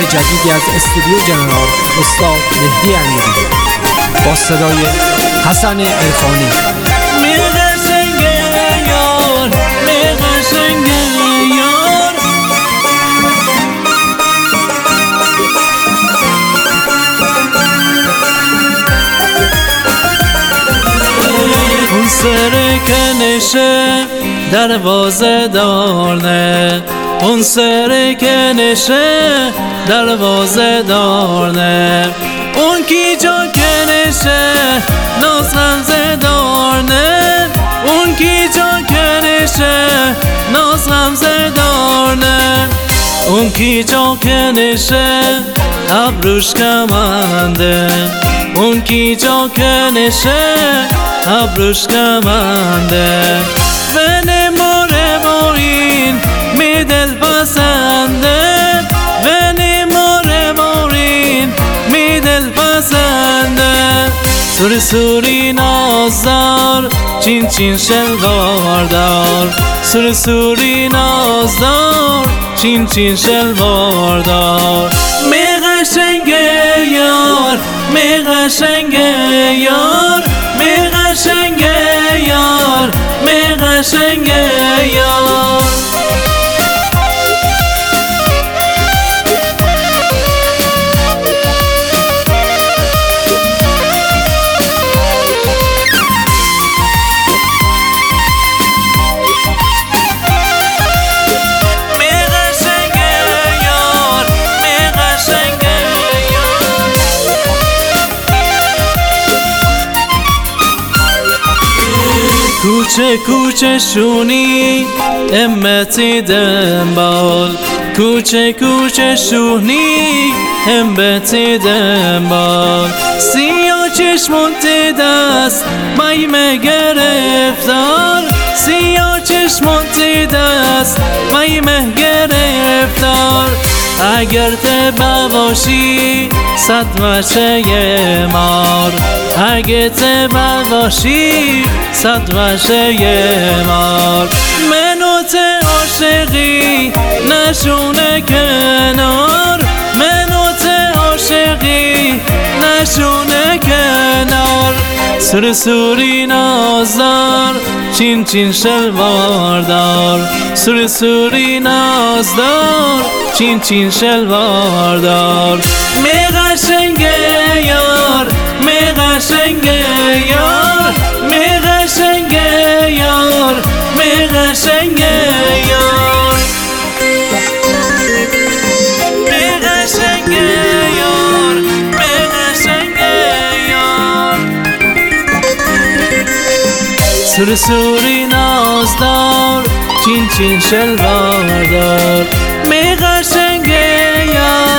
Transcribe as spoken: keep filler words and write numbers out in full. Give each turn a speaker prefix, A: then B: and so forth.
A: جدیدی از استودیو جنرال استاد مهدی امیری با صدای حسن عرفانی.
B: سر کنشه دروازه دارنه، اون سر کنشه دروازه دارنه، اون کی جا کنشه ناز غمزه دارنه، اون کی جا کنشه ناز غمزه دارنه، اون کی جا کنشه ابروش کمنده، اون کی جا کنشه ابروش کمنده، ونه ماره مارین می دل پسنده، ونه ماره مارین می دل پسنده، سوری سوری نازدار چین چین شلوار دار، سوری سوری نازدار چین چین شلوار دار، می قشنگه یار می قشنگه یار می قشنگه یار می قشنگه یار. کوچه کوچه شونی امتی دنبال، کوچه کوچه شونی امتی دنبال، سیاه چشمونتی دست مایمه گرفتار، سیاه چشمونتی دست مایمه گرفتار، اگر تبا باشی صد وشه یه مار، اگه تبا باشی صد وشه یه مار، منو ته عاشقی نشونه کنار، منو ته عاشقی نشونه کنار، سوری سوری نازدار چین چین شلوار دار، سوری سوری نازدار چین چین شلوار دار، می قشنگه یار می قشنگه یار می قشنگه یار می قشنگه یار می قشنگه یار می قشنگه یار، سوری سوری نازدار چین چین شلوار دار، می قشنگه یار